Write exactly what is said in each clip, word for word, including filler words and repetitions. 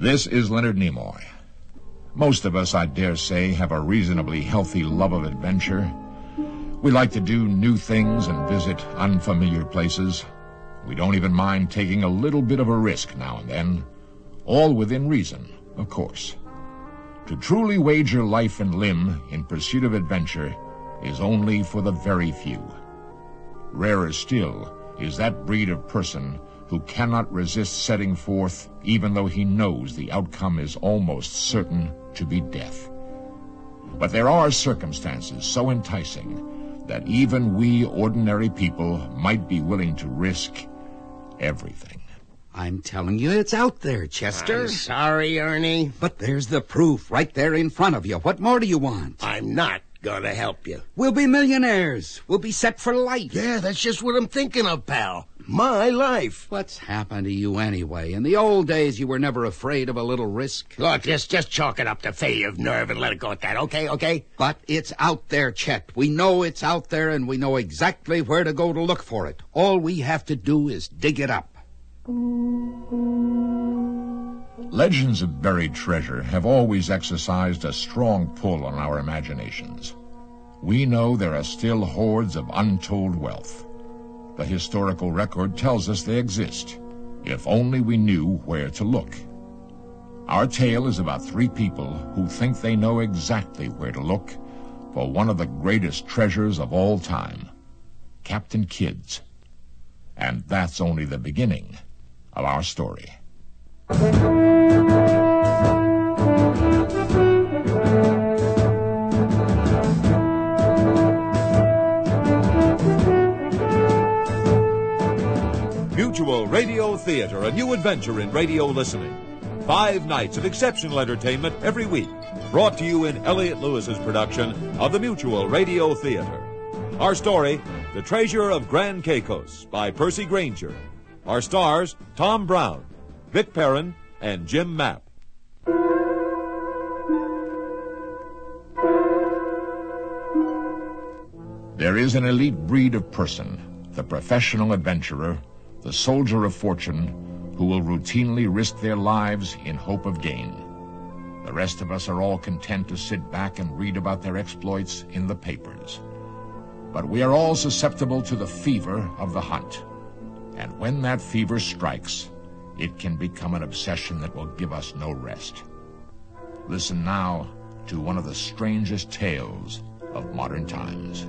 This is Leonard Nimoy. Most of us, I dare say, have a reasonably healthy love of adventure. We like to do new things and visit unfamiliar places. We don't even mind taking a little bit of a risk now and then, all within reason, of course. To truly wager life and limb in pursuit of adventure is only for the very few. Rarer still is that breed of person who cannot resist setting forth even though he knows the outcome is almost certain to be death. But there are circumstances so enticing that even we ordinary people might be willing to risk everything. I'm telling you, it's out there, Chester. I'm sorry, Ernie. But there's the proof right there in front of you. What more do you want? I'm not going to help you. We'll be millionaires. We'll be set for life. Yeah, that's just what I'm thinking of, pal. My life. What's happened to you anyway? In the old days, you were never afraid of a little risk. Look, just, just chalk it up to failure of nerve and let it go at that, okay, okay? But it's out there, Chet. We know it's out there, and we know exactly where to go to look for it. All we have to do is dig it up. Legends of buried treasure have always exercised a strong pull on our imaginations. We know there are still hoards of untold wealth. The historical record tells us they exist, if only we knew where to look. Our tale is about three people who think they know exactly where to look for one of the greatest treasures of all time, Captain Kidd's. And that's only the beginning of our story. Mutual Radio Theater, a new adventure in radio listening. Five nights of exceptional entertainment every week. Brought to you in Elliott Lewis's production of the Mutual Radio Theater. Our story, The Treasure of Grand Caicos, by Percy Granger. Our stars, Tom Brown, Vic Perrin, and Jim Mapp. There is an elite breed of person, the professional adventurer, the soldier of fortune, who will routinely risk their lives in hope of gain. The rest of us are all content to sit back and read about their exploits in the papers. But we are all susceptible to the fever of the hunt. And when that fever strikes, it can become an obsession that will give us no rest. Listen now to one of the strangest tales of modern times.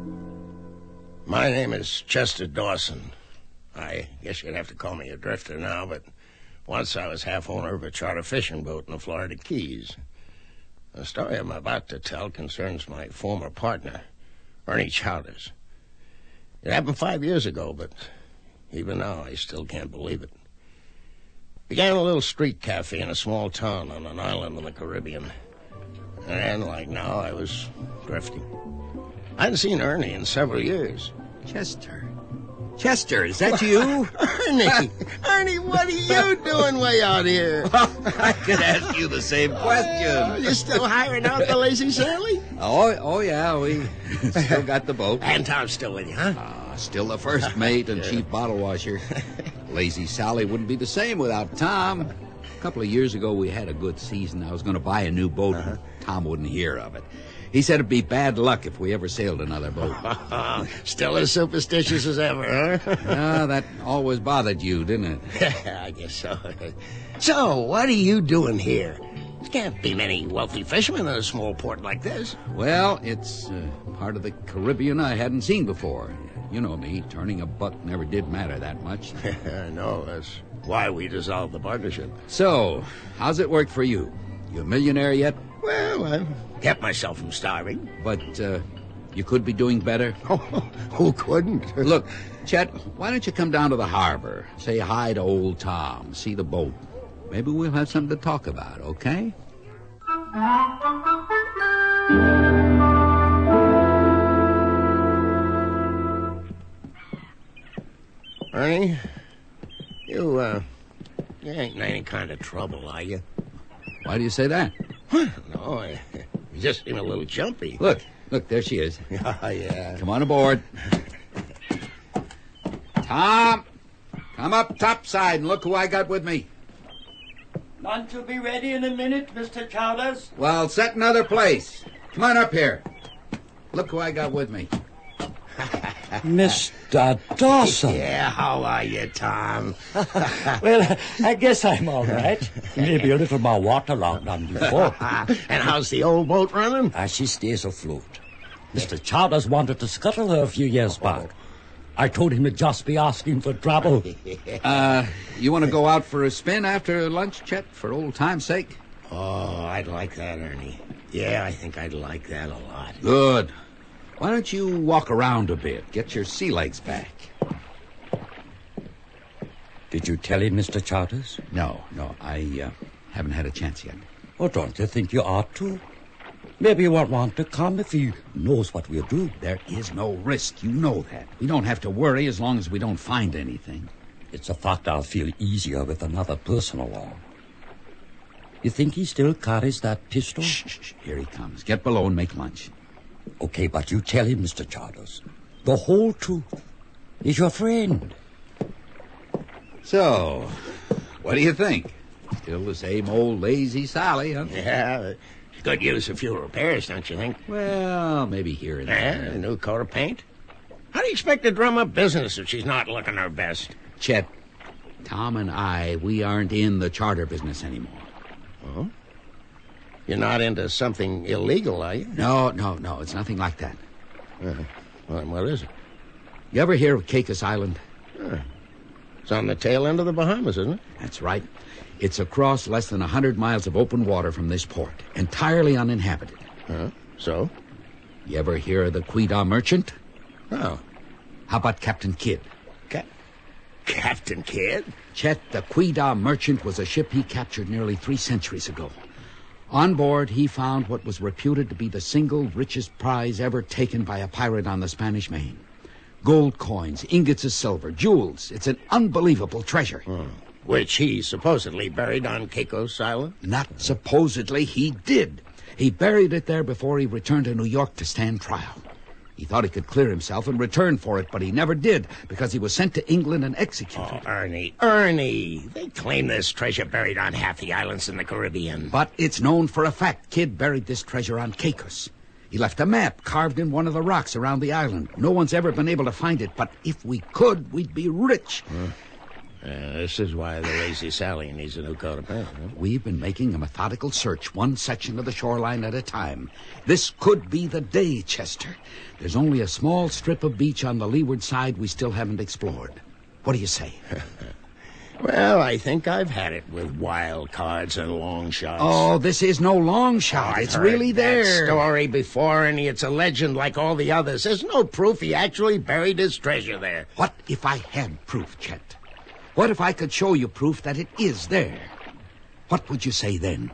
My name is Chester Dawson. I guess you'd have to call me a drifter now, but once I was half owner of a charter fishing boat in the Florida Keys. The story I'm about to tell concerns my former partner, Ernie Chowders. It happened five years ago, but even now I still can't believe it. Began a little street cafe in a small town on an island in the Caribbean. And like now, I was drifting. I hadn't seen Ernie in several years. Chester. Chester, is that you? Ernie! Ernie, what are you doing way out here? I could ask you the same question. You still hiring out the Lazy Sally? Oh, oh yeah, we still got the boat. And Tom's still with you, huh? Uh, still the first mate and chief bottle washer. Lazy Sally wouldn't be the same without Tom. A couple of years ago, we had a good season. I was going to buy a new boat, uh-huh. but Tom wouldn't hear of it. He said it'd be bad luck if we ever sailed another boat. Still as superstitious as ever, huh? Ah, that always bothered you, didn't it? I guess so. So, what are you doing here? There can't be many wealthy fishermen in a small port like this. Well, it's uh, part of the Caribbean I hadn't seen before. You know me, turning a buck never did matter that much. I know, that's why we dissolved the partnership. So, how's it work for you? You a millionaire yet? Well, I've kept myself from starving. But uh, you could be doing better. Oh, who couldn't? Look, Chet, why don't you come down to the harbor, say hi to old Tom, see the boat. Maybe we'll have something to talk about, okay? Ernie, you, uh, you ain't in any kind of trouble, are you? Why do you say that? No, I, you just seem a little jumpy. Look, look, there she is. Oh, yeah. Come on aboard. Tom, come up topside and look who I got with me. Lunch will be ready in a minute, Mister Chowders. Well, set another place. Come on up here. Look who I got with me. Mister Dawson. Yeah, how are you, Tom? Well, I guess I'm all right. Maybe a little more waterlogged than before. And how's the old boat running? As she stays afloat. Mister Chowders wanted to scuttle her a few years back. I told him to just be asking for trouble. Uh, you want to go out for a spin after lunch, Chet, for old time's sake? Oh, I'd like that, Ernie. Yeah, I think I'd like that a lot. Good. Why don't you walk around a bit, get your sea legs back? Did you tell him, Mister Chowders? No, no, I uh, haven't had a chance yet. Oh, don't you think you ought to? Maybe he won't want to come if he knows what we'll do. There is no risk, you know that. We don't have to worry as long as we don't find anything. It's a fact I'll feel easier with another person along. You think he still carries that pistol? Shh, shh, shh. Here he comes. Get below and make lunch. Okay, but you tell him, Mister Chowders, the whole truth. He's your friend. So, what do you think? Still the same old lazy Sally, huh? Yeah, could use a few repairs, don't you think? Well, maybe here and Yeah, there. a new coat of paint. How do you expect to drum up business if she's not looking her best? Chet, Tom and I, we aren't in the charter business anymore. Oh? You're not into something illegal, are you? No, no, no, it's nothing like that. Uh, well, then what is it? You ever hear of Caicos Island? Uh, it's on the tail end of the Bahamas, isn't it? That's right. It's across less than a hundred miles of open water from this port, entirely uninhabited. Uh, so? You ever hear of the Quidam Merchant? Oh. How about Captain Kidd? Ca- Captain Kidd? Chet, the Quidam Merchant was a ship he captured nearly three centuries ago. On board, he found what was reputed to be the single richest prize ever taken by a pirate on the Spanish Main. Gold coins, ingots of silver, jewels. It's an unbelievable treasure. Oh. Which he supposedly buried on Caicos Island? Not supposedly, he did. He buried it there before he returned to New York to stand trial. He thought he could clear himself and return for it, but he never did, because he was sent to England and executed. Oh, Ernie, Ernie, they claim this treasure buried on half the islands in the Caribbean. But it's known for a fact Kidd buried this treasure on Caicos. He left a map carved in one of the rocks around the island. No one's ever been able to find it, but if we could, we'd be rich. Huh? Uh, this is why the lazy Sally needs a new coat of paint, huh? We've been making a methodical search, one section of the shoreline at a time. This could be the day, Chester. There's only a small strip of beach on the leeward side we still haven't explored. What do you say? Well, I think I've had it with wild cards and long shots. Oh, this is no long shot. Oh, it's heard really that there. Story before, and it's a legend like all the others. There's no proof he actually buried his treasure there. What if I had proof, Chet? What if I could show you proof that it is there? What would you say then?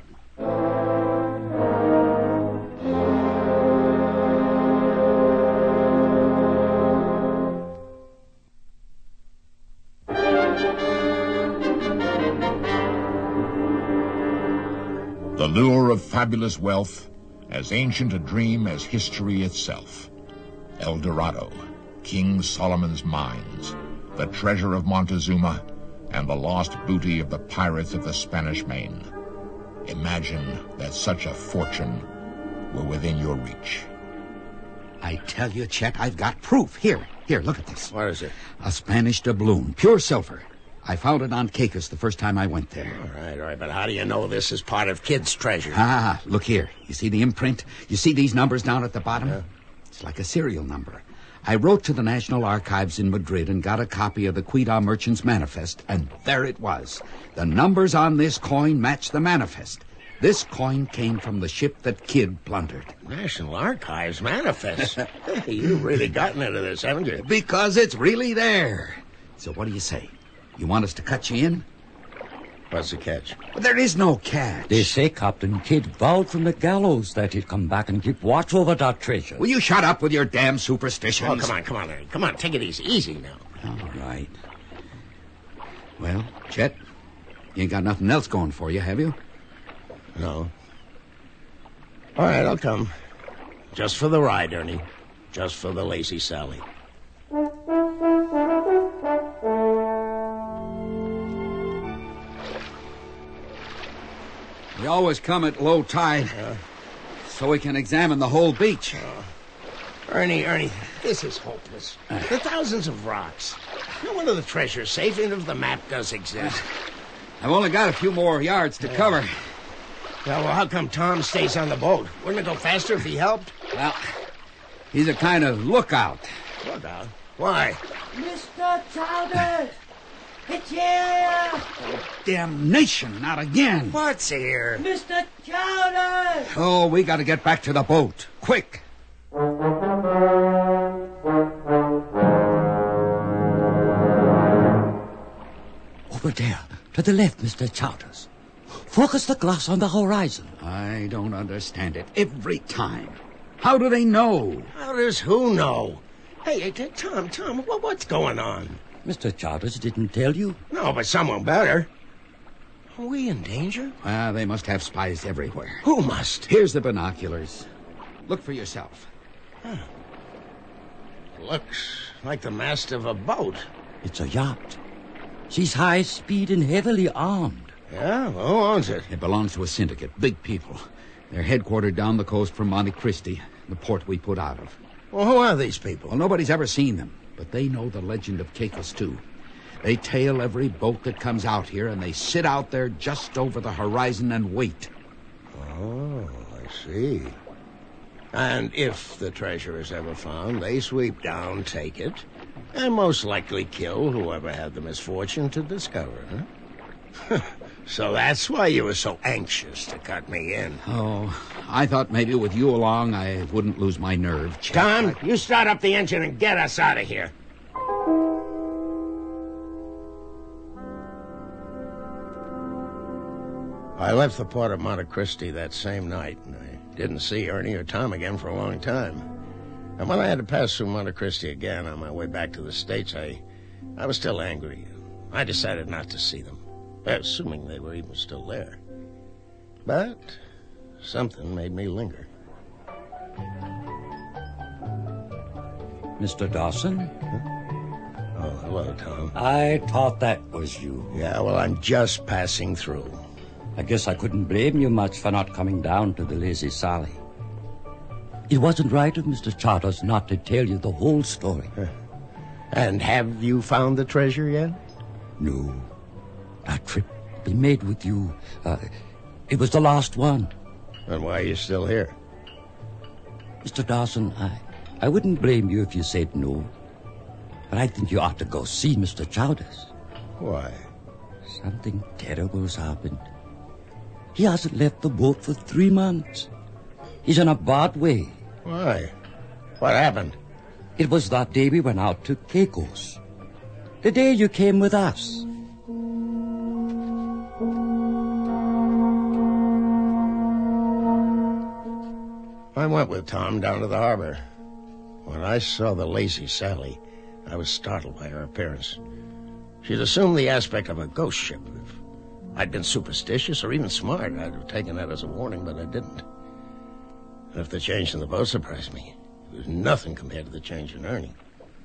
The lure of fabulous wealth, as ancient a dream as history itself. El Dorado, King Solomon's mines, the treasure of Montezuma, and the lost booty of the pirates of the Spanish Main. Imagine that such a fortune were within your reach. I tell you, Chet, I've got proof. Here, here, look at this. What is it? A Spanish doubloon, pure silver. I found it on Caicos the first time I went there. All right, all right, but how do you know this is part of Kidd's treasure? Ah, look here. You see the imprint? You see these numbers down at the bottom? Yeah. It's like a serial number. I wrote to the National Archives in Madrid and got a copy of the Quidam Merchant's manifest, and there it was. The numbers on this coin match the manifest. This coin came from the ship that Kidd plundered. National Archives manifest. Hey, you've really gotten into this, haven't you? Because it's really there. So what do you say? You want us to cut you in? What's the catch? Well, there is no catch. They say Captain Kidd vowed from the gallows that he'd come back and keep watch over that treasure. Will you shut up with your damn superstitions? Oh, come on, come on, Larry. Come on, take it easy. Easy now. All right. Well, Chet, you ain't got nothing else going for you, have you? No. All right, I'll come. Just for the ride, Ernie. Just for the lazy Sally. We always come at low tide Uh, so we can examine the whole beach. Ernie, Ernie, this is hopeless. The thousands of rocks. No wonder the treasure's safe, even if the map does exist. I've only got a few more yards to cover. Yeah, well, how come Tom stays on the boat? Wouldn't it go faster if he helped? Well, he's a kind of lookout. Look out. Why? Mister Chowders! It's here! Damnation, not again. What's here? Mister Chowders! Oh, we got to get back to the boat. Quick. Over there, to the left, Mister Chowders. Focus the glass on the horizon. I don't understand it. Every time. How do they know? How does who know? Hey, hey, t- Tom, Tom, what, what's going on? Mister Chowders didn't tell you. No, but someone better. Are we in danger? Ah, they must have spies everywhere. Who must? Here's the binoculars. Look for yourself. Huh. Looks like the mast of a boat. It's a yacht. She's high speed and heavily armed. Yeah, well, who owns it? It belongs to a syndicate. Big people. They're headquartered down the coast from Monte Cristi, the port we put out of. Well, who are these people? Well, nobody's ever seen them, but they know the legend of Caicos, too. They tail every boat that comes out here, and they sit out there just over the horizon and wait. Oh, I see. And if the treasure is ever found, they sweep down, take it, and most likely kill whoever had the misfortune to discover it, huh? So that's why you were so anxious to cut me in. Oh, I thought maybe with you along I wouldn't lose my nerve. Chet. Tom, you start up the engine and get us out of here. I left the port of Monte Cristi that same night, and I didn't see Ernie or Tom again for a long time. And when I had to pass through Monte Cristi again on my way back to the States, I, I was still angry. I decided not to see them, assuming they were even still there. But something made me linger. Mister Dawson? Huh? Oh, hello, Tom. I thought that was you. Yeah, well, I'm just passing through. I guess I couldn't blame you much for not coming down to the Lazy Sally. It wasn't right of Mister Charters not to tell you the whole story. Huh. And have you found the treasure yet? No. That trip they made with you, uh, it was the last one. Then why are you still here? Mister Dawson, I, I wouldn't blame you if you said no. But I think you ought to go see Mister Chowders. Why? Something terrible's happened. He hasn't left the boat for three months. He's in a bad way. Why? What happened? It was that day we went out to Caicos. The day you came with us. I went with Tom down to the harbor. When I saw the Lazy Sally, I was startled by her appearance. She'd assumed the aspect of a ghost ship. If I'd been superstitious or even smart, I'd have taken that as a warning, but I didn't. And if the change in the boat surprised me, it was nothing compared to the change in Ernie.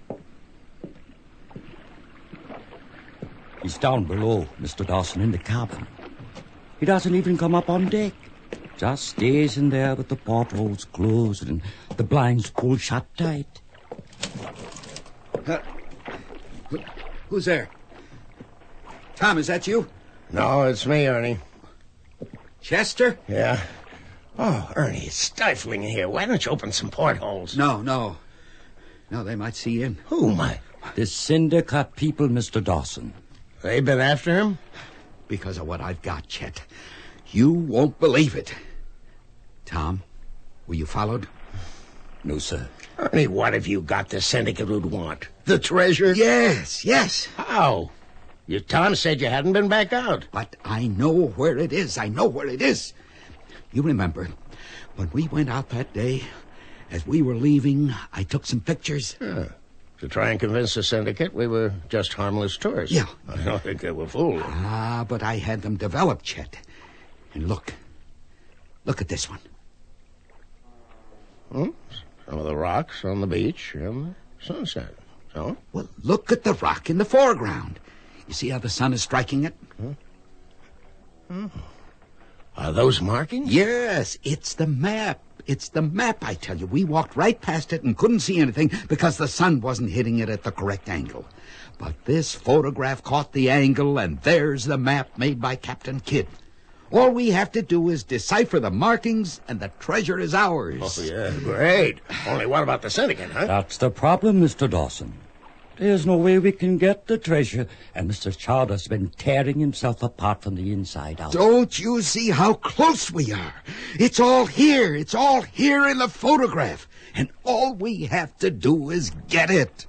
He's down below, Mister Dawson, in the cabin. He doesn't even come up on deck. Just stays in there with the portholes closed and the blinds pulled shut tight. Uh, who's there? Tom, is that you? No, it's me, Ernie. Chester? Yeah. Oh, Ernie, it's stifling in here. Why don't you open some portholes? No, no. No, they might see in. Who might? The syndicate people, Mister Dawson. They've been after him? Because of what I've got, Chet. You won't believe it. Tom, were you followed? No, sir. Ernie, what have you got the syndicate would want? The treasure? Yes, yes. How? Your Tom said you hadn't been back out. But I know where it is. I know where it is. You remember, when we went out that day, as we were leaving, I took some pictures. Yeah. To try and convince the syndicate we were just harmless tourists. Yeah. I don't think they were fooled. Ah, but I had them developed, Chet. And look. Look at this one. Hmm? Some of the rocks on the beach and the sunset. So? Well, look at the rock in the foreground. You see how the sun is striking it? Huh? Oh. I Are those markings? Yes, it's the map. It's the map, I tell you. We walked right past it and couldn't see anything because the sun wasn't hitting it at the correct angle. But this photograph caught the angle, and there's the map made by Captain Kidd. All we have to do is decipher the markings, and the treasure is ours. Oh, yeah, great. Only what about the syndicate, huh? That's the problem, Mister Dawson. There's no way we can get the treasure, and Mister Chowder's been tearing himself apart from the inside out. Don't you see how close we are? It's all here. It's all here in the photograph. And all we have to do is get it.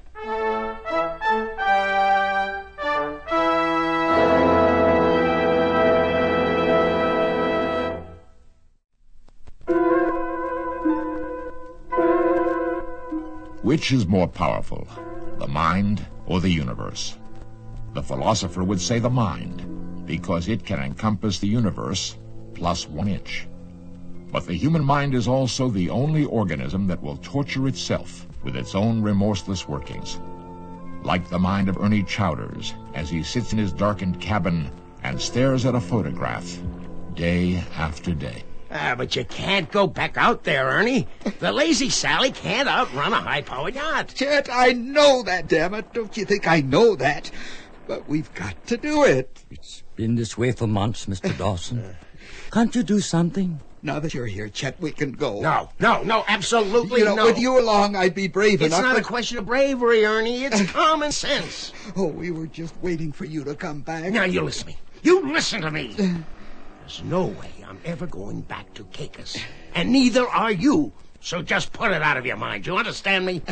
Which is more powerful, the mind or the universe? The philosopher would say the mind, because it can encompass the universe plus one inch. But the human mind is also the only organism that will torture itself with its own remorseless workings. Like the mind of Ernie Chowders, as he sits in his darkened cabin and stares at a photograph day after day. Ah, but you can't go back out there, Ernie. The Lazy Sally can't outrun a high-powered yacht. Chet, I know that, damn it. Don't you think I know that? But we've got to do it. It's been this way for months, Mister Dawson. Can't you do something? Now that you're here, Chet, we can go. No, no, no, absolutely you know, no. with you along, I'd be brave It's enough. not but... a question of bravery, Ernie. It's common sense. Oh, we were just waiting for you to come back. Now, you listen to me. You listen to me. There's no way I'm ever going back to Caicos. And neither are you. So just put it out of your mind. You understand me?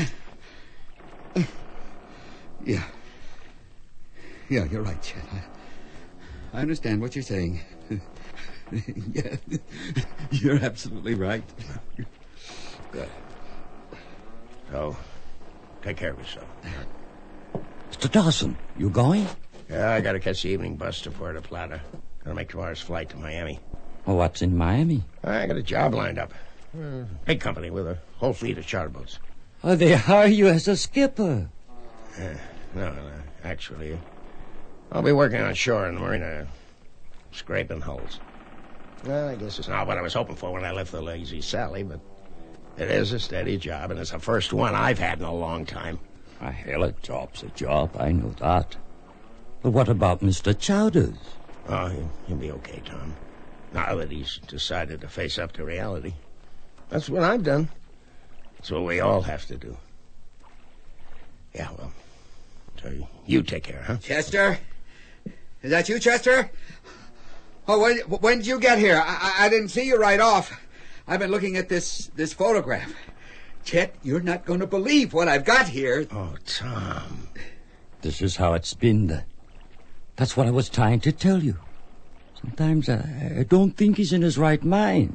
Yeah. Yeah, you're right, Chet. I, I understand what you're saying. Yeah, you're absolutely right. Good. So, take care of yourself. Mister Dawson, you going? Yeah, I gotta catch the evening bus to Puerto Plata. Gotta make tomorrow's flight to Miami. Oh, what's in Miami? I got a job lined up. Uh, big company with a whole fleet of charter boats. Oh, they hire you as a skipper. Uh, no, no, actually, I'll be working on shore in the marina, scraping hulls. Well, I guess it's not what I was hoping for when I left the Lazy Sally, but it is a steady job, and it's the first one I've had in a long time. A hell, a job's a job, I know that. But what about Mister Chowders? Oh, he'll, he'll be okay, Tom. Now that he's decided to face up to reality. That's what I've done. That's what we all have to do. Yeah, well, so you take care, huh? Chester? Is that you, Chester? Oh, when, when did you get here? I, I didn't see you right off. I've been looking at this, this photograph. Chet, you're not going to believe what I've got here. Oh, Tom. This is how it's been. That's what I was trying to tell you. Sometimes I, I don't think he's in his right mind.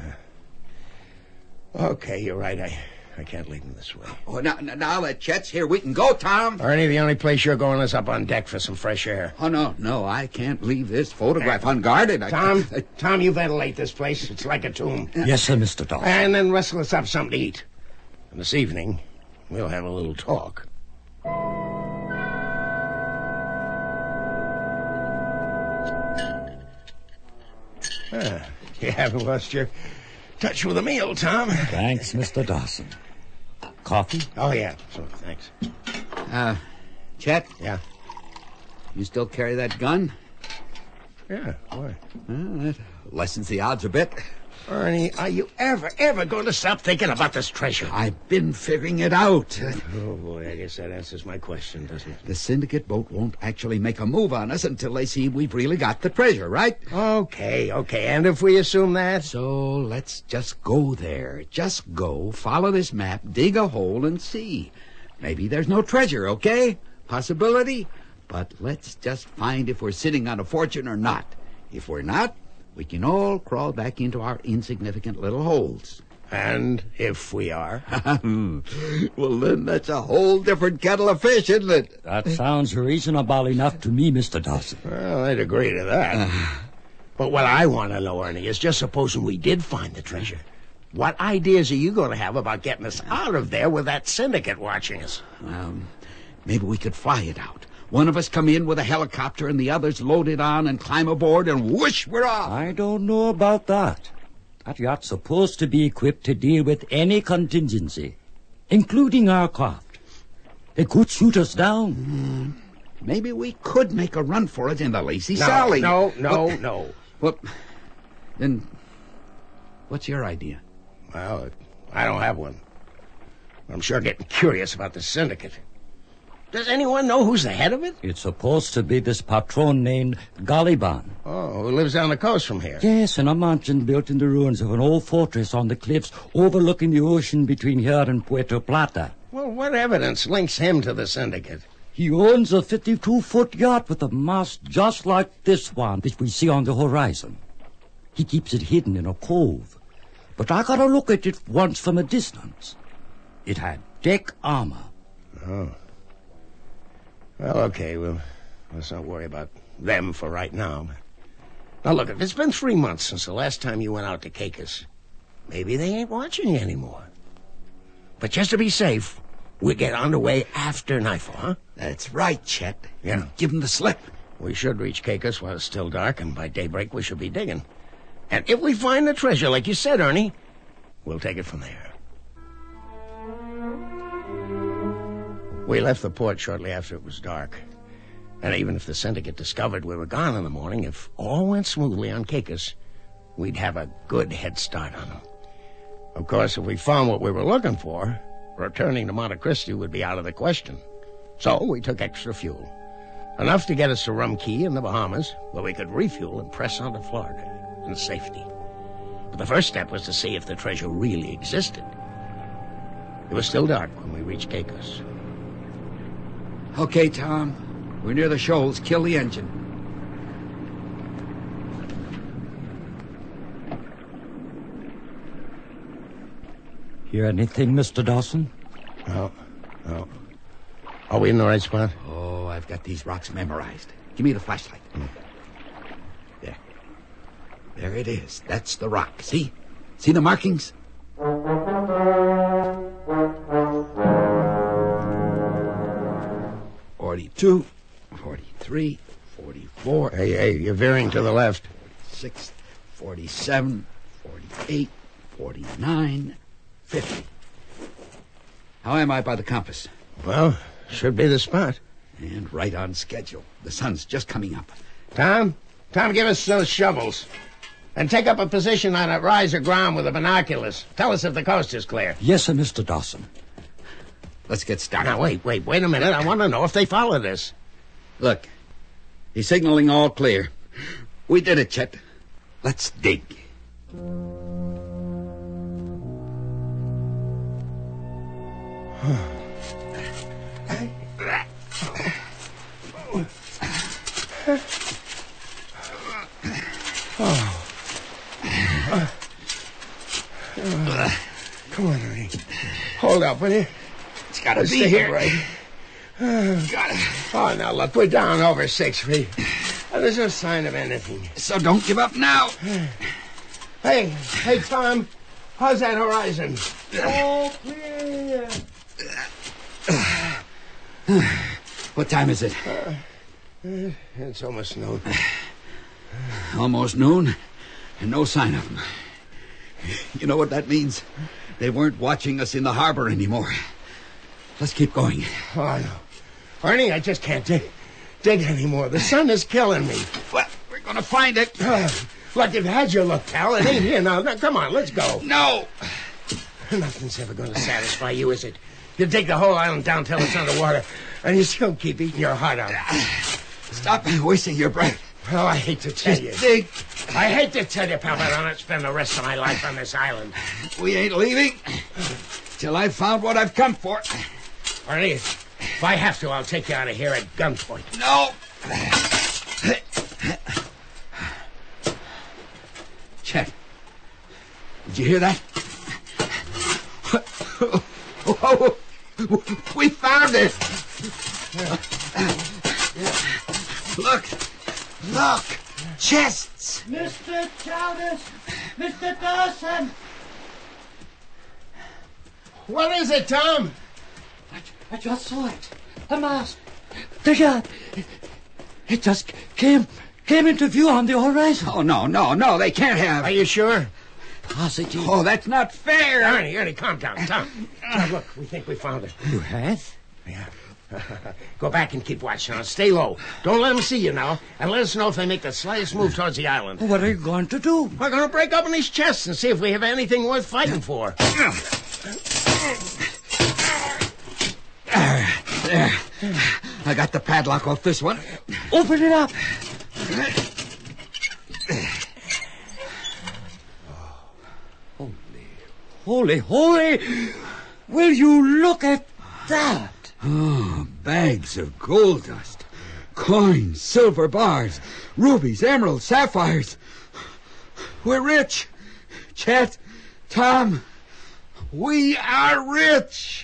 Uh, okay, you're right. I, I can't leave him this way. Oh, now, now that Chet's here, we can go, Tom. Ernie, the only place you're going is up on deck for some fresh air. Oh, no, no, I can't leave this photograph unguarded. I Tom, can't- Tom, you ventilate this place. It's like a tomb. Yes, sir, Mister Dawson. And then wrestle us up something to eat. And this evening, we'll have a little talk. Ah, you haven't lost your touch with a meal, Tom. Thanks, Mister Dawson. Coffee? Oh, yeah. So, thanks. Uh, Chet, Yeah. you still carry that gun? Yeah, why? Well, that lessens the odds a bit. Ernie, are you ever, ever going to stop thinking about this treasure? I've been figuring it out. Oh, boy, I guess that answers my question, doesn't it? The syndicate boat won't actually make a move on us until they see we've really got the treasure, right? Okay, okay. And if we assume that? So let's just go there. Just go, follow this map, dig a hole, and see. Maybe there's no treasure, okay? Possibility? But let's just find if we're sitting on a fortune or not. If we're not, we can all crawl back into our insignificant little holes. And if we are? Well, then that's a whole different kettle of fish, isn't it? That sounds reasonable enough to me, Mister Dawson. Well, I'd agree to that. But what I want to know, Ernie, is just supposing we did find the treasure. What ideas are you going to have about getting us out of there with that syndicate watching us? Um, maybe we could fly it out. One of us come in with a helicopter and the others load it on and climb aboard and whoosh, we're off. I don't know about that. That yacht's supposed to be equipped to deal with any contingency, including our craft. They could shoot us down. Mm, maybe we could make a run for it in the Lazy No, Sally. no, no, Well, no. Well, then, what's your idea? Well, I don't have one. I'm sure getting curious about the syndicate. Does anyone know who's the head of it? It's supposed to be this patron named Galiban. Oh, who lives down the coast from here? Yes, in a mansion built in the ruins of an old fortress on the cliffs overlooking the ocean between here and Puerto Plata. Well, what evidence links him to the syndicate? He owns a fifty-two-foot yacht with a mast just like this one that we see on the horizon. He keeps it hidden in a cove, but I got a look at it once from a distance. It had deck armor. Oh. Well, okay, well, let's not worry about them for right now. Now, look, if it's been three months since the last time you went out to Caicos, maybe they ain't watching you anymore. But just to be safe, we'll get underway after nightfall, huh? That's right, Chet. Yeah. Give him the slip. We should reach Caicos while it's still dark, and by daybreak we should be digging. And if we find the treasure, like you said, Ernie, we'll take it from there. We left the port shortly after it was dark. And even if the syndicate discovered we were gone in the morning, if all went smoothly on Caicos, we'd have a good head start on them. Of course, if we found what we were looking for, returning to Monte Cristo would be out of the question. So we took extra fuel. Enough to get us to Rum Cay in the Bahamas, where we could refuel and press on to Florida in safety. But the first step was to see if the treasure really existed. It was still dark when we reached Caicos. Okay, Tom. We're near the shoals. Kill the engine. Hear anything, Mister Dawson? No, no. Are we in the right spot? Oh, I've got these rocks memorized. Give me the flashlight. Mm. There. There it is. That's the rock. See? See the markings? Forty-two, forty-three, forty-four. Hey, hey, you're veering to the left. Six, forty-seven, forty-eight, forty-nine, fifty. How am I by the compass? Well, should be the spot. And right on schedule. The sun's just coming up. Tom? Tom, give us those shovels. And take up a position on a rise of ground with the binoculars. Tell us if the coast is clear. Yes, sir, Mister Dawson. Let's get started. Now, wait, wait, wait a minute. I want to know if they followed us. Look, he's signaling all clear. We did it, Chet. Let's dig. Oh. Uh, uh, come on, Ernie. Hold up, will you? It's gotta Let's be take here. it right. Uh, Got it. oh, now look, we're down over six feet. And there's no sign of anything. So don't give up now. Hey, hey, Tom. How's that horizon? All clear. What time is it? Uh, it's almost noon. Almost noon, and no sign of them. You know what that means? They weren't watching us in the harbor anymore. Let's keep going. Oh, no. Ernie, I just can't dig, dig anymore. The sun is killing me. Well, we're gonna find it. Uh, look, you've had your look, pal. It ain't here now. Now, come on, let's go. No. Nothing's ever going to satisfy you, is it? You dig the whole island down till it's underwater, and you still keep eating your heart out. Stop wasting your breath. Oh, I hate to tell you. Just dig. I hate to tell you, pal, but I don't spend the rest of my life on this island. We ain't leaving till I've found what I've come for. Ernie, if I have to, I'll take you out of here at gunpoint. No. Chet, did you hear that? Oh, we found it. Look, look, chests. Mister Childers, Mister Dawson. What is it, Tom? I, I just saw it. A mast. The yacht. It just came came into view on the horizon. Oh, no, no, no, they can't have. Are you sure? Positive. Oh, that's not fair. Ernie, Ernie, calm down. Tom. Tom, look, we think we found it. You have? Yeah. Go back and keep watch now. Stay low. Don't let them see you now. And let us know if they make the slightest move towards the island. What are you going to do? We're going to break open his chest and see if we have anything worth fighting for. There. I got the padlock off this one. Open it up. Holy, holy. Will you look at that? Oh, bags of gold dust. Coins, silver bars, rubies, emeralds, sapphires. We're rich. Chet, Tom, we are rich.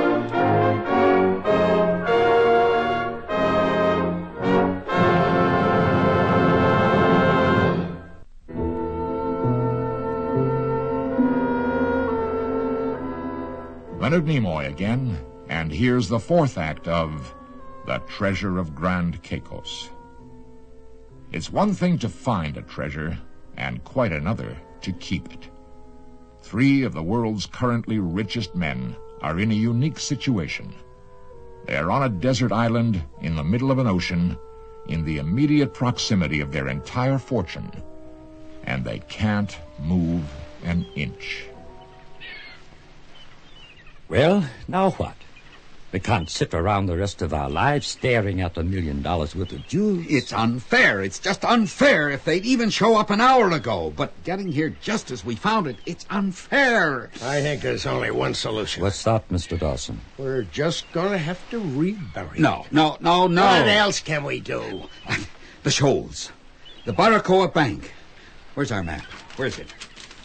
Leonard Nimoy again, and here's the fourth act of The Treasure of Grand Caicos. It's one thing to find a treasure, and quite another to keep it. Three of the world's currently richest men are in a unique situation. They are on a desert island in the middle of an ocean, in the immediate proximity of their entire fortune, and they can't move an inch. Well, now what? We can't sit around the rest of our lives staring at a million dollars worth of jewels. It's unfair. It's just unfair. If they'd even show up an hour ago. But getting here just as we found it, it's unfair. I think there's only one solution. What's that, Mister Dawson? We're just going to have to rebury it. No, no, no, no. What else can we do? The shoals. The Baracoa Bank. Where's our map? Where's it?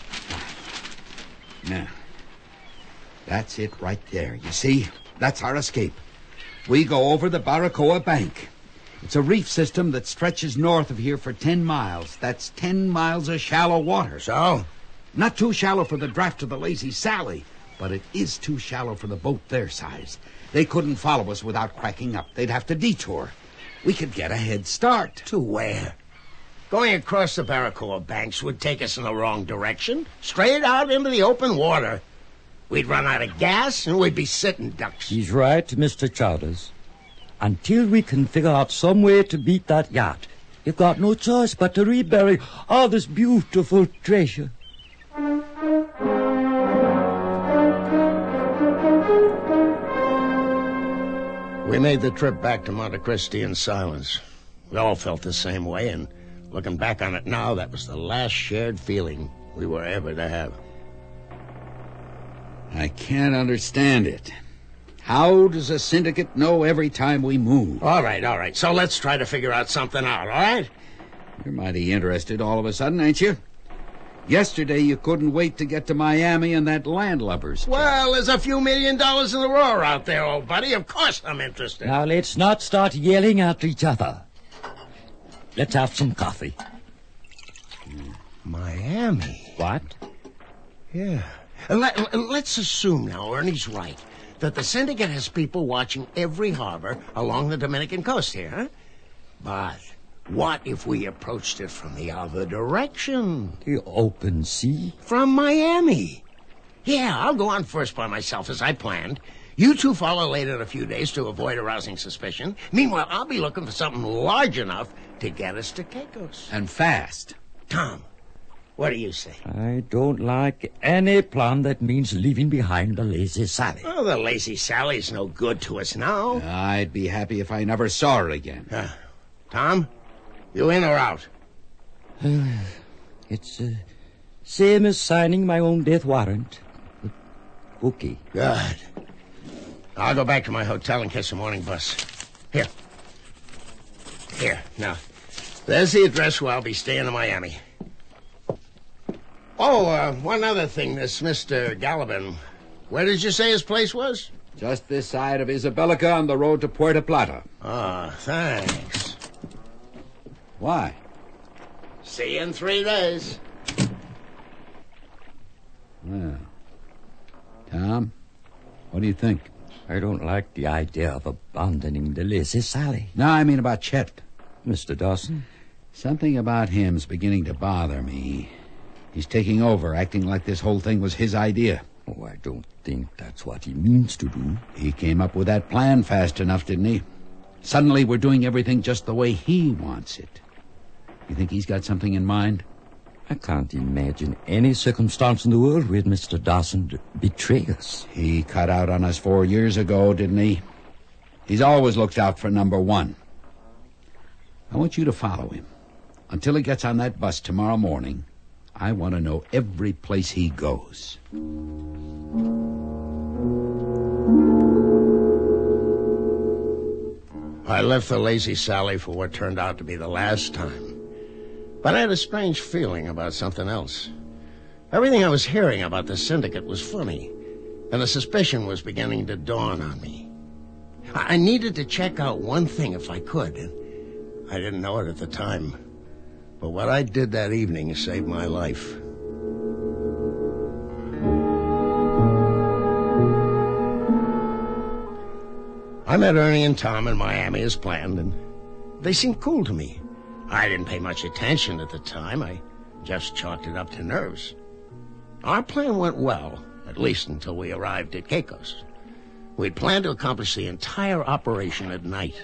Now, that's it right there. You see? That's our escape. We go over the Baracoa Bank. It's a reef system that stretches north of here for ten miles. That's ten miles of shallow water. So? Not too shallow for the draft of the Lazy Sally, but it is too shallow for the boat their size. They couldn't follow us without cracking up. They'd have to detour. We could get a head start. To where? Going across the Baracoa banks would take us in the wrong direction. Straight out into the open water. We'd run out of gas, and we'd be sitting ducks. He's right, Mister Chowders. Until we can figure out some way to beat that yacht, you've got no choice but to rebury all this beautiful treasure. We made the trip back to Monte Cristi in silence. We all felt the same way, and looking back on it now, that was the last shared feeling we were ever to have. I can't understand it. How does a syndicate know every time we move? All right, all right. So let's try to figure out something out, all right? You're mighty interested all of a sudden, ain't you? Yesterday you couldn't wait to get to Miami and that landlubber's job. Well, there's a few million dollars in the roar out there, old buddy. Of course I'm interested. Now, let's not start yelling at each other. Let's have some coffee. Miami? What? Yeah. Let, let's assume now, Ernie's right, that the syndicate has people watching every harbor along the Dominican coast here, huh? But what if we approached it from the other direction? The open sea? From Miami. Yeah, I'll go on first by myself as I planned. You two follow later in a few days to avoid arousing suspicion. Meanwhile, I'll be looking for something large enough to get us to Caicos. And fast. Tom, what do you say? I don't like any plan that means leaving behind the Lazy Sally. Oh, the Lazy Sally's no good to us now. I'd be happy if I never saw her again. Uh, Tom, you in or out? Uh, it's uh, same as signing my own death warrant. Okay. Good. I'll go back to my hotel and catch the morning bus. Here. Here, now. There's the address where I'll be staying in Miami. Oh, uh, one other thing, this Mister Gallivan. Where did you say his place was? Just this side of Isabelica on the road to Puerto Plata. Ah, thanks. Why? See you in three days. Well, Tom, what do you think? I don't like the idea of abandoning the Lazy Sally. No, I mean about Chet. Mister Dawson? Something about him's beginning to bother me. He's taking over, acting like this whole thing was his idea. Oh, I don't think that's what he means to do. He came up with that plan fast enough, didn't he? Suddenly we're doing everything just the way he wants it. You think he's got something in mind? I can't imagine any circumstance in the world where Mister Dawson d- betray us. He cut out on us four years ago, didn't he? He's always looked out for number one. I want you to follow him. Until he gets on that bus tomorrow morning, I want to know every place he goes. I left the Lazy Sally for what turned out to be the last time. But I had a strange feeling about something else. Everything I was hearing about the syndicate was funny, and a suspicion was beginning to dawn on me. I needed to check out one thing if I could, and I didn't know it at the time. But what I did that evening saved my life. I met Ernie and Tom in Miami as planned, and they seemed cool to me. I didn't pay much attention at the time. I just chalked it up to nerves. Our plan went well, at least until we arrived at Caicos. We'd planned to accomplish the entire operation at night.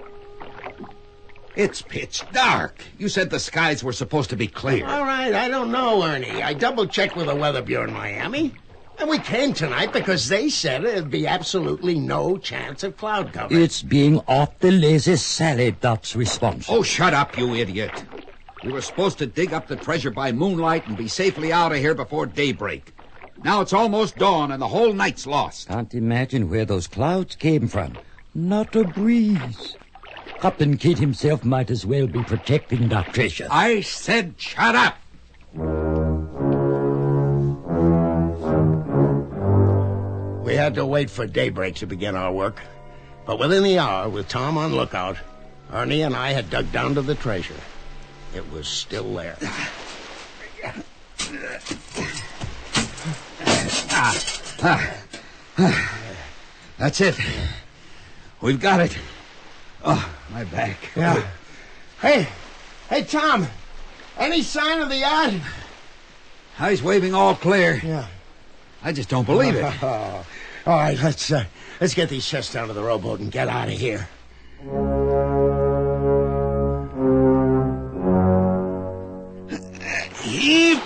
It's pitch dark. You said the skies were supposed to be clear. All right, I don't know, Ernie. I double-checked with the Weather Bureau in Miami. And we came tonight because they said there'd be absolutely no chance of cloud cover. It's being off the Lazy Sally that's responsible. Oh, shut up, you idiot. We were supposed to dig up the treasure by moonlight and be safely out of here before daybreak. Now it's almost dawn and the whole night's lost. Can't imagine where those clouds came from. Not a breeze. Captain Kidd himself might as well be protecting that treasure. I said shut up. We had to wait for daybreak to begin our work. But within the hour, with Tom on lookout, Ernie and I had dug down to the treasure. It was still there. Ah, ah, ah. That's it. We've got it. Oh, my back. Yeah. Hey, hey, Tom. Any sign of the yacht? He's waving all clear. Yeah. I just don't believe it. Oh, all right, let's uh, let's get these chests down to the rowboat and get out of here. Heave.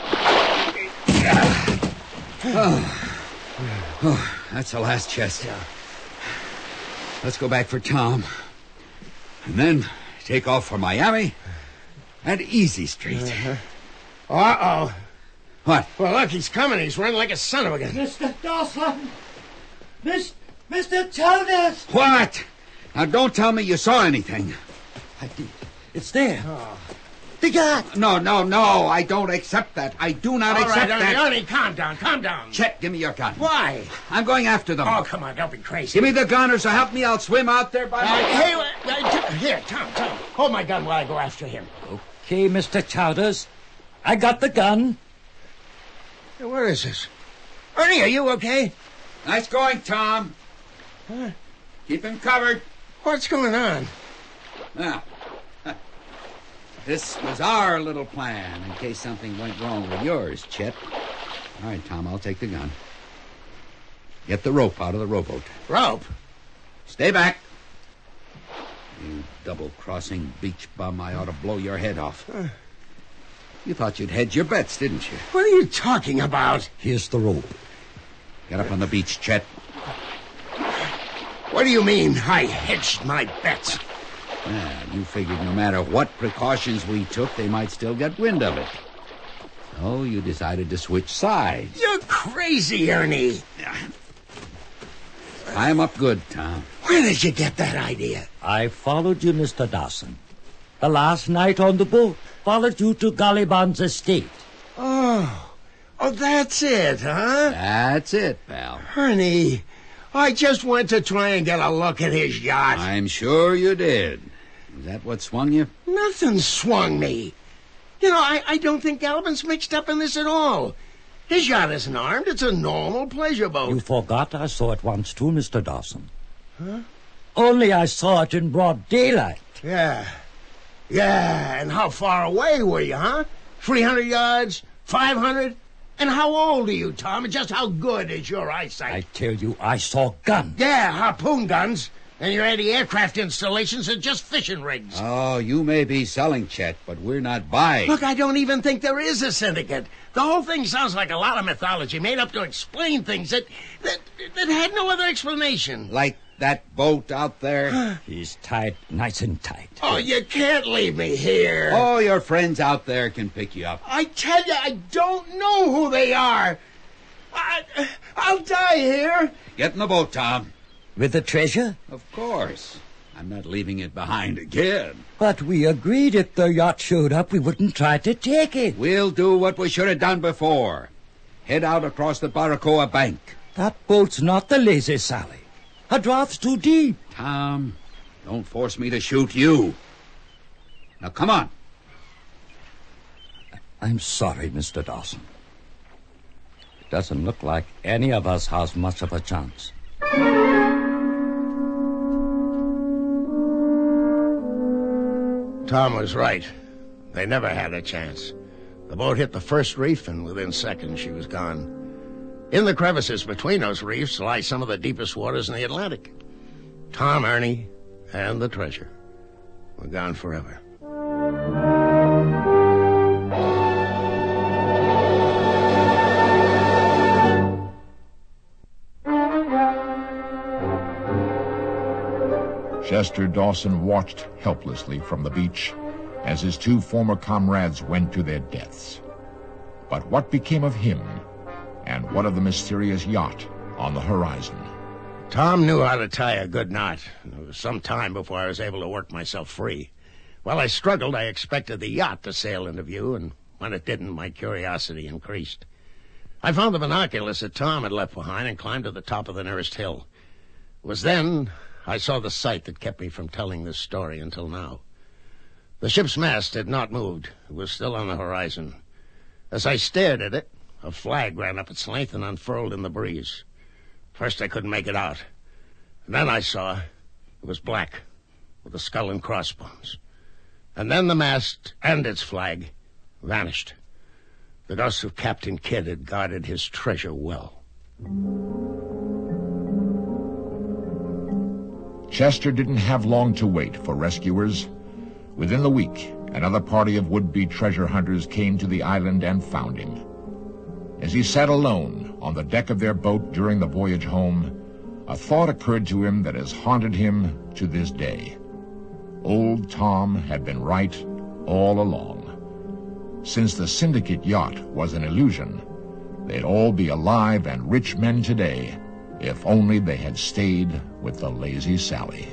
Oh. Oh, that's the last chest. Let's go back for Tom. And then take off for Miami and Easy Street. Uh-huh. Uh-oh. What? Well, look, he's coming. He's running like a son of a gun. Mister Dawson! Miss, Mister Chalmers! What? Now, don't tell me you saw anything. I did. It's there. Oh. The yacht. No, no, no. I don't accept that. I do not All accept right, Ernie, that. Ernie, calm down, calm down. Chet, give me your gun. Why? I'm going after them. Oh, come on, don't be crazy. Give me the gun, or so help me, I'll swim out there by Uh, my... hey, uh, uh, here, Tom, Tom. Hold my gun while I go after him. Okay, Mister Chowders. I got the gun. Hey, where is this? Ernie, are you okay? Nice going, Tom. Huh? Keep him covered. What's going on? Now, this was our little plan in case something went wrong with yours, Chet. All right, Tom, I'll take the gun. Get the rope out of the rowboat. Rope? Stay back. You double-crossing beach bum, I ought to blow your head off. Uh. You thought you'd hedge your bets, didn't you? What are you talking about? Here's the rope. Get up on the beach, Chet. What do you mean, I hedged my bets? Yeah, you figured no matter what precautions we took, they might still get wind of it. So you decided to switch sides. You're crazy, Ernie. Tie him up good, Tom. Where did you get that idea? I followed you, Mister Dawson. The last night on the boat. Followed you to Galliband's estate. Oh, oh, that's it, huh? That's it, pal. Ernie, I just went to try and get a look at his yacht. I'm sure you did. Is that what swung you? Nothing swung me. You know, I, I don't think Gallivan's mixed up in this at all. His yacht isn't armed. It's a normal pleasure boat. You forgot I saw it once too, Mister Dawson. Huh? Only I saw it in broad daylight. Yeah. Yeah, and how far away were you, huh? three hundred yards? five hundred? And how old are you, Tom? And just how good is your eyesight? I tell you, I saw guns. Yeah, harpoon guns. And your anti-aircraft installations are just fishing rigs. Oh, you may be selling, Chet, but we're not buying. Look, I don't even think there is a syndicate. The whole thing sounds like a lot of mythology made up to explain things that that, that had no other explanation. Like that boat out there? He's tied nice and tight. Oh, you can't leave me here. Oh, your friends out there can pick you up. I tell you, I don't know who they are. I, I'll die here. Get in the boat, Tom. With the treasure? Of course. I'm not leaving it behind again. But we agreed if the yacht showed up, we wouldn't try to take it. We'll do what we should have done before. Head out across the Baracoa Bank. That boat's not the Lazy Sally. Her draft's too deep. Tom, don't force me to shoot you. Now, come on. I'm sorry, Mister Dawson. It doesn't look like any of us has much of a chance. Tom was right. They never had a chance. The boat hit the first reef, and within seconds she was gone. In the crevices between those reefs lie some of the deepest waters in the Atlantic. Tom, Ernie, and the treasure were gone forever. Chester Dawson watched helplessly from the beach as his two former comrades went to their deaths. But what became of him, and what of the mysterious yacht on the horizon? Tom knew how to tie a good knot. It was some time before I was able to work myself free. While I struggled, I expected the yacht to sail into view, and when it didn't, my curiosity increased. I found the binoculars that Tom had left behind and climbed to the top of the nearest hill. It was then I saw the sight that kept me from telling this story until now. The ship's mast had not moved. It was still on the horizon. As I stared at it, a flag ran up its length and unfurled in the breeze. First I couldn't make it out. And then I saw it was black, with a skull and crossbones. And then the mast and its flag vanished. The ghost of Captain Kidd had guarded his treasure well. Chester didn't have long to wait for rescuers. Within the week, another party of would-be treasure hunters came to the island and found him. As he sat alone on the deck of their boat during the voyage home, a thought occurred to him that has haunted him to this day. Old Tom had been right all along. Since the syndicate yacht was an illusion, they'd all be alive and rich men today, if only they had stayed with the Lazy Sally.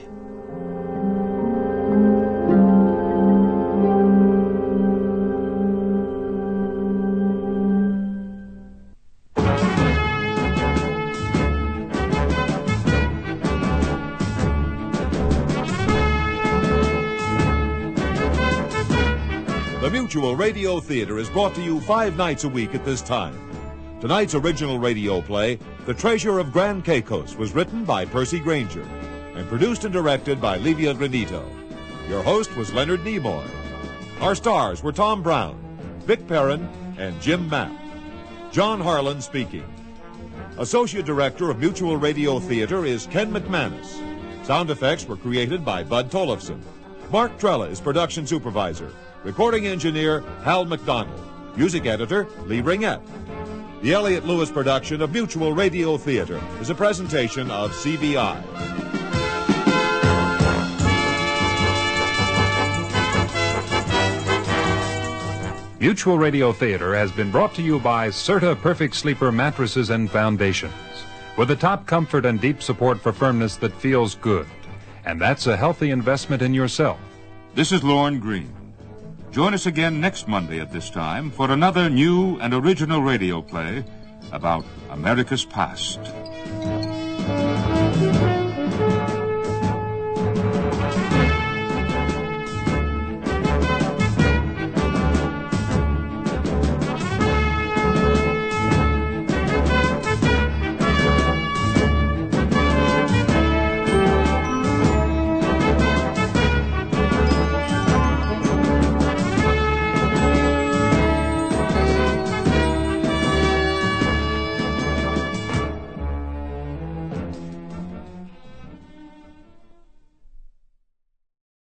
The Mutual Radio Theater is brought to you five nights a week at this time. Tonight's original radio play, The Treasure of Grand Caicos, was written by Percy Granger and produced and directed by Livia Granito. Your host was Leonard Nimoy. Our stars were Tom Brown, Vic Perrin, and Jim Mapp. John Harlan speaking. Associate Director of Mutual Radio Theater is Ken McManus. Sound effects were created by Bud Tollefson. Mark Trella is production supervisor. Recording engineer, Hal McDonald. Music editor, Lee Ringette. The Elliott Lewis production of Mutual Radio Theater is a presentation of C B I. Mutual Radio Theater has been brought to you by Serta Perfect Sleeper Mattresses and Foundations, with the top comfort and deep support for firmness that feels good. And that's a healthy investment in yourself. This is Lorne Green. Join us again next Monday at this time for another new and original radio play about America's past.